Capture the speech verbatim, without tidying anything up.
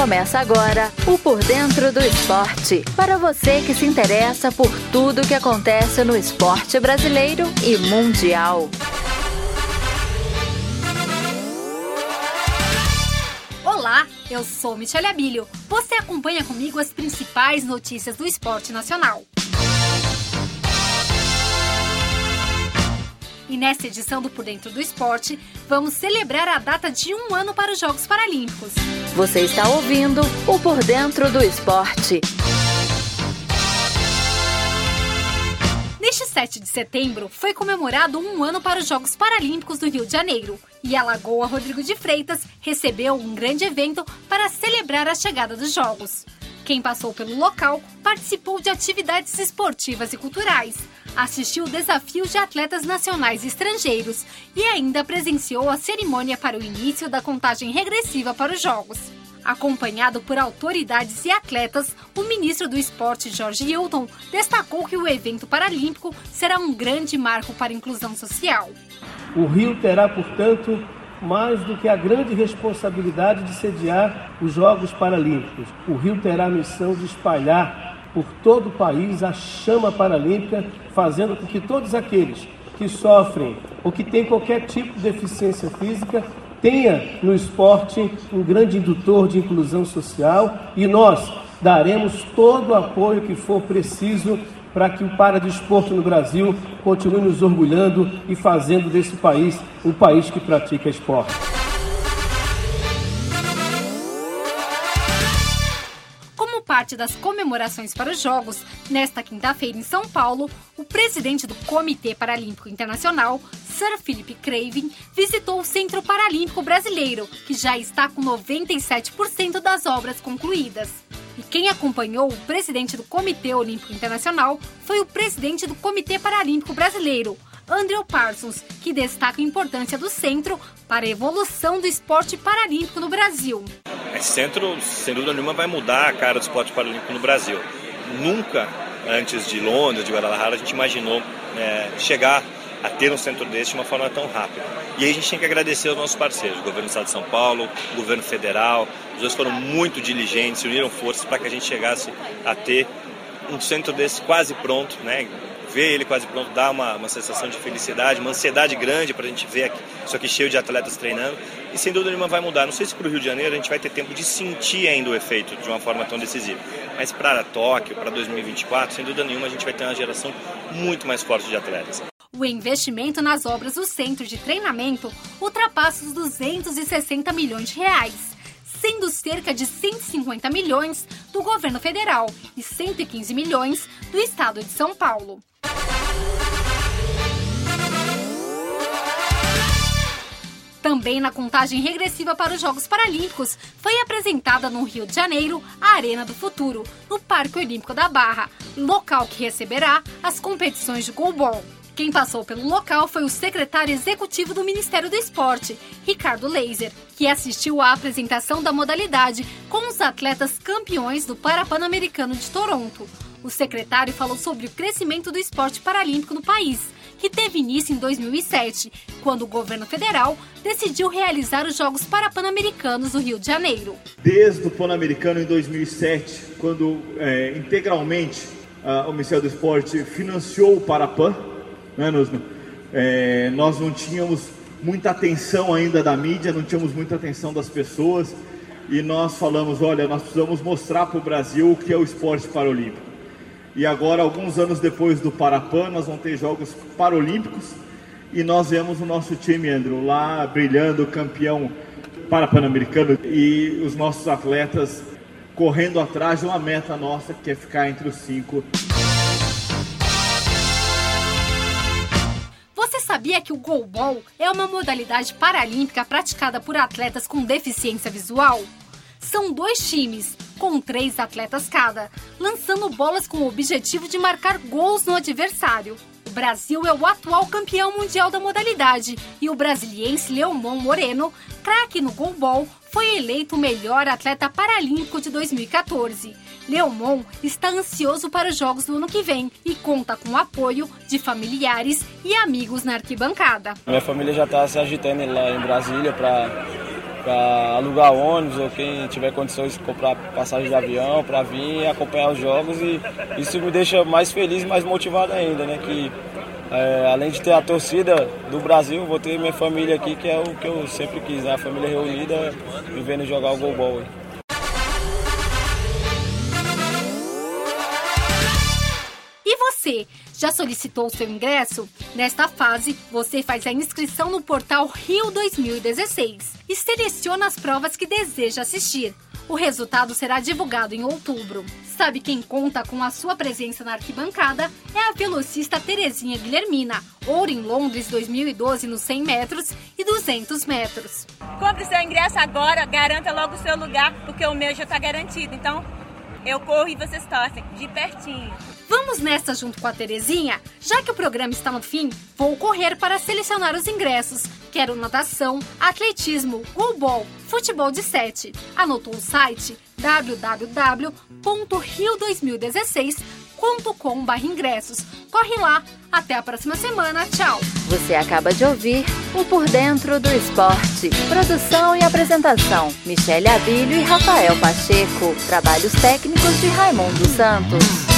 Começa agora o Por Dentro do Esporte, para você que se interessa por tudo que acontece no esporte brasileiro e mundial. Olá, eu sou Michele Abílio. Você acompanha comigo as principais notícias do esporte nacional. E nesta edição do Por Dentro do Esporte, vamos celebrar a data de um ano para os Jogos Paralímpicos. Você está ouvindo o Por Dentro do Esporte. Neste sete de setembro, foi comemorado um ano para os Jogos Paralímpicos do Rio de Janeiro. E a Lagoa Rodrigo de Freitas recebeu um grande evento para celebrar a chegada dos Jogos. Quem passou pelo local participou de atividades esportivas e culturais, assistiu desafios de atletas nacionais e estrangeiros e ainda presenciou a cerimônia para o início da contagem regressiva para os Jogos. Acompanhado por autoridades e atletas, o ministro do Esporte, Jorge Hilton, destacou que o evento paralímpico será um grande marco para a inclusão social. O Rio terá, portanto, mais do que a grande responsabilidade de sediar os Jogos Paralímpicos. O Rio terá a missão de espalhar por todo o país a chama paralímpica, fazendo com que todos aqueles que sofrem ou que têm qualquer tipo de deficiência física tenha no esporte um grande indutor de inclusão social, e nós daremos todo o apoio que for preciso para que o paradesporto no Brasil continue nos orgulhando e fazendo desse país um país que pratica esporte. Como parte das comemorações para os Jogos, nesta quinta-feira em São Paulo, o presidente do Comitê Paralímpico Internacional, Sir Philip Craven, visitou o Centro Paralímpico Brasileiro, que já está com noventa e sete por cento das obras concluídas. E quem acompanhou o presidente do Comitê Olímpico Internacional foi o presidente do Comitê Paralímpico Brasileiro, Andrew Parsons, que destaca a importância do centro para a evolução do esporte paralímpico no Brasil. Esse centro, sem dúvida nenhuma, vai mudar a cara do esporte paralímpico no Brasil. Nunca, antes de Londres, de Guadalajara, a gente imaginou é, chegar a ter um centro desse de uma forma tão rápida. E aí a gente tem que agradecer aos nossos parceiros, o governo do Estado de São Paulo, o governo federal. Os dois foram muito diligentes, se uniram forças para que a gente chegasse a ter um centro desse quase pronto, né? Ver ele quase pronto dá uma, uma sensação de felicidade, uma ansiedade grande para a gente ver aqui, isso aqui cheio de atletas treinando. E sem dúvida nenhuma vai mudar. Não sei se para o Rio de Janeiro a gente vai ter tempo de sentir ainda o efeito de uma forma tão decisiva. Mas para Tóquio, para dois mil e vinte e quatro, sem dúvida nenhuma a gente vai ter uma geração muito mais forte de atletas. O investimento nas obras do centro de treinamento ultrapassa os duzentos e sessenta milhões de reais, sendo cerca de cento e cinquenta milhões do governo federal e cento e quinze milhões do estado de São Paulo. Também na contagem regressiva para os Jogos Paralímpicos, foi apresentada no Rio de Janeiro a Arena do Futuro, no Parque Olímpico da Barra, local que receberá as competições de goalball. Quem passou pelo local foi o secretário executivo do Ministério do Esporte, Ricardo Laser, que assistiu à apresentação da modalidade com os atletas campeões do Parapan-Americano de Toronto. O secretário falou sobre o crescimento do esporte paralímpico no país, que teve início em dois mil e sete, quando o governo federal decidiu realizar os Jogos Parapan-Americanos do Rio de Janeiro. Desde o Pan-Americano em dois mil e sete, quando é, integralmente a, o Ministério do Esporte financiou o Parapan, né, nós, é, nós não tínhamos muita atenção ainda da mídia, não tínhamos muita atenção das pessoas, e nós falamos, olha, nós precisamos mostrar para o Brasil o que é o esporte paralímpico. E agora, alguns anos depois do Parapan, nós vamos ter Jogos Paralímpicos, e nós vemos o nosso time, Andrew, lá brilhando, campeão Parapan-Americano, e os nossos atletas correndo atrás de uma meta nossa, que é ficar entre os cinco. Você sabia que o goalball é uma modalidade paralímpica praticada por atletas com deficiência visual? São dois times, com três atletas cada, lançando bolas com o objetivo de marcar gols no adversário. O Brasil é o atual campeão mundial da modalidade e o brasiliense Leomon Moreno, craque no goalball, foi eleito o melhor atleta paralímpico de dois mil e quatorze. Leomon está ansioso para os Jogos do ano que vem e conta com o apoio de familiares e amigos na arquibancada. Minha família já está se agitando lá em Brasília para para alugar ônibus ou quem tiver condições de comprar passagem de avião para vir acompanhar os jogos, e isso me deixa mais feliz e mais motivado ainda, né? Que é, além de ter a torcida do Brasil, vou ter minha família aqui, que é o que eu sempre quis, né? A família reunida me vendo jogar o goalball. E você, já solicitou o seu ingresso? Nesta fase, você faz a inscrição no portal Rio dois mil e dezesseis e seleciona as provas que deseja assistir. O resultado será divulgado em outubro. Sabe quem conta com a sua presença na arquibancada? É a velocista Terezinha Guilhermina, ouro em Londres dois mil e doze nos cem metros e duzentos metros. Compre seu ingresso agora, garanta logo o seu lugar, porque o meu já está garantido. Então, eu corro e vocês torcem, de pertinho. Vamos nessa junto com a Terezinha? Já que o programa está no fim, vou correr para selecionar os ingressos. Quero natação, atletismo, goalball, futebol de sete. Anotou o site w w w ponto rio dois mil e dezesseis ponto com barra ingressos. Corre lá. Até a próxima semana. Tchau. Você acaba de ouvir o Por Dentro do Esporte. Produção e apresentação: Michele Abílio e Rafael Pacheco. Trabalhos técnicos de Raimundo Santos.